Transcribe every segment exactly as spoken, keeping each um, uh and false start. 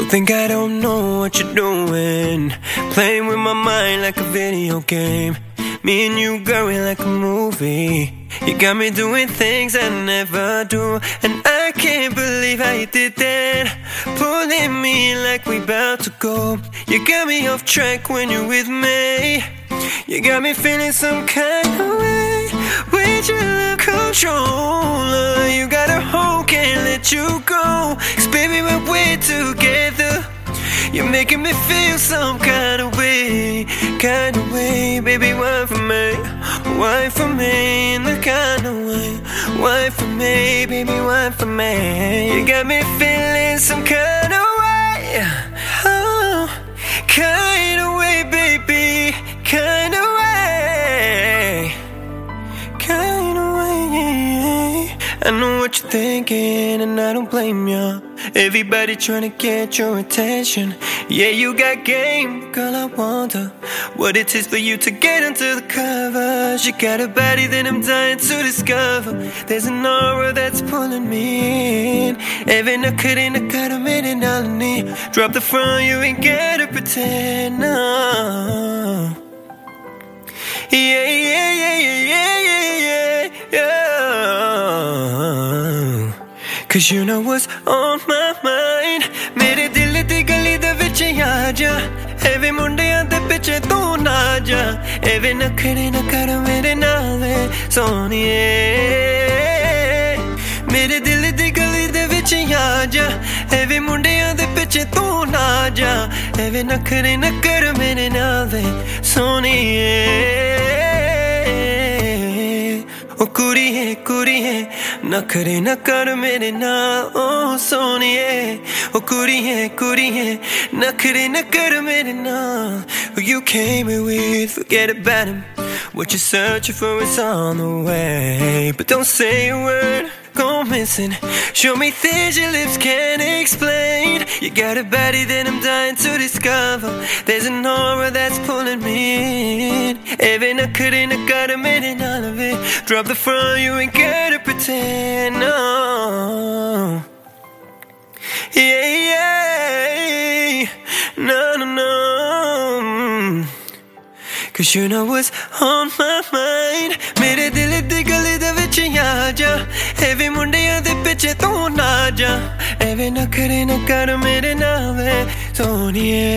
think I don't know what you're doing, playing with my mind like a video game. Me and you, girl, we like a movie. You got me doing things I never do, and I can't believe how you did that, pulling me like we about to go. You got me off track when you're with me. You got me feeling some kind of way with your love controller. You got a hold, can't let you go, 'cause baby when we're together, you're making me feel some kind of way, kind of way. Baby, why for me, why for me in the kind of way, why for me, baby, why for me. You got me feeling some kind of way, oh, kind of way, baby, kind of way, kind of way. I know what you're thinking and I don't blame you. Everybody trying to get your attention. Yeah, you got game, girl, I wonder what it is for you to get under the covers. You got a body that I'm dying to discover. There's an aura that's pulling me in. Every nook in the cut of it and all I need. Drop the front, you ain't gotta pretend, no. Yeah, yeah, yeah, yeah, yeah, yeah, yeah. 'Cause you know what's on my mind. मेरे दिल दी गली दे विच आ जा, एवे मुंडियां दे पिछे तू ना जा, एवे नखरे न कर मेरे नाल वे सोनिए. मेरे दिल दी गली दे विच आ जा, एवे मुंडियां दे पिछे तू ना जा, एवे नखरे न कर मेरे नाल वे सोनिए. ओ कुड़िए कुड़िए नखरे न कर मेरे नाल, ओ सोनिए. ओ कुड़िए कुड़िए नखरे न कर मेरे नाल. Who you came here with, forget about him. What you're searching for is on the way. But don't say a word, go missing. Show me things your lips can't explain. You got a body that I'm dying to discover. There's an aura that's pulling me in. Every nook in the cut of it and all of it. Drop the front, you ain't gotta pretend, no. Yeah, yeah, no, no, no. 'Cause you know what's on my mind. मेरे दिल दी गली दे विच आ जा, एवे मुंडियां दे पिछे तू ना जा, एवे नखरे न कर मेरे नाल वे सोनिए.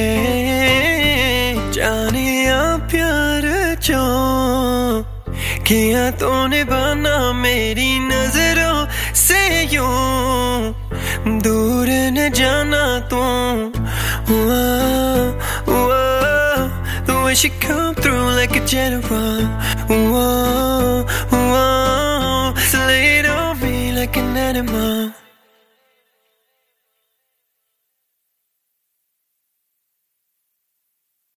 जानिया प्यार चो किया तूने बना मेरी नजरों से यूं, दूर न जाना तू. The way she come through like a general, whoa, whoa, so lay it on me like an animal.